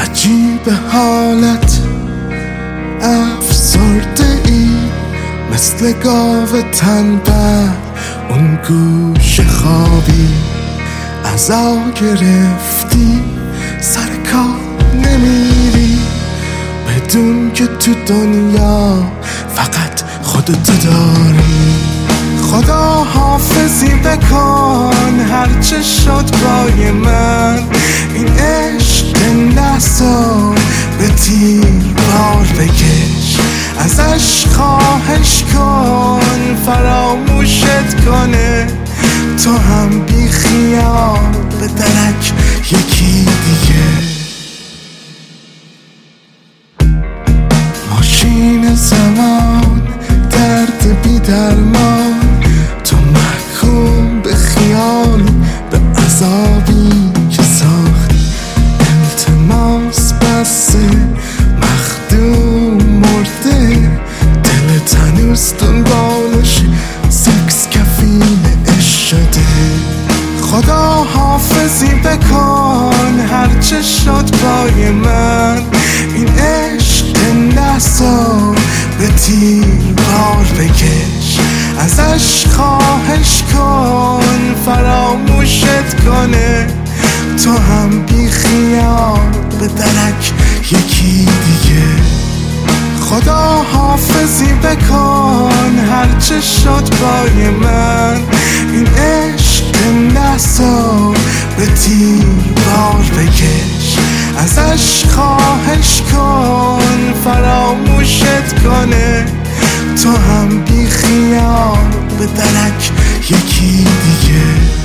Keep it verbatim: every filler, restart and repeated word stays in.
عجیب حالت افسرده ای، مثل گاو تنبل اون گوش خوابی. عزا گرفتی سر کار نمیری، بدون که تو دنیا فقط خودتو داری. خدا حافظی بکن هرچه شد پای من، این عشق ده سال به تیر بار بکش. ازش خواهش کن فراموشت کنه، تو هم بی خیال به درک یکی دیگه. ماشین زمان درد بی درمان، تو محکوم به خیالی به عذابی که ساختی. التماس بسه مخدوم مرده، دلت هنوز دنبالش سکس کفیل عشق شده. خدا حافظی بکن هرچه شد پای من، این عشق ده سال به تیر بار بکش. ازش خواهش کن فراموشت کنه، تو هم بی خیال به درک یکی دیگه. خدا حافظی بکن هرچه شد پای من، این عشق ده سال به تیر بار بکش. ازش خواهش کن فراموشت کنه، تو هم بی خیال به درک یکی دیگه.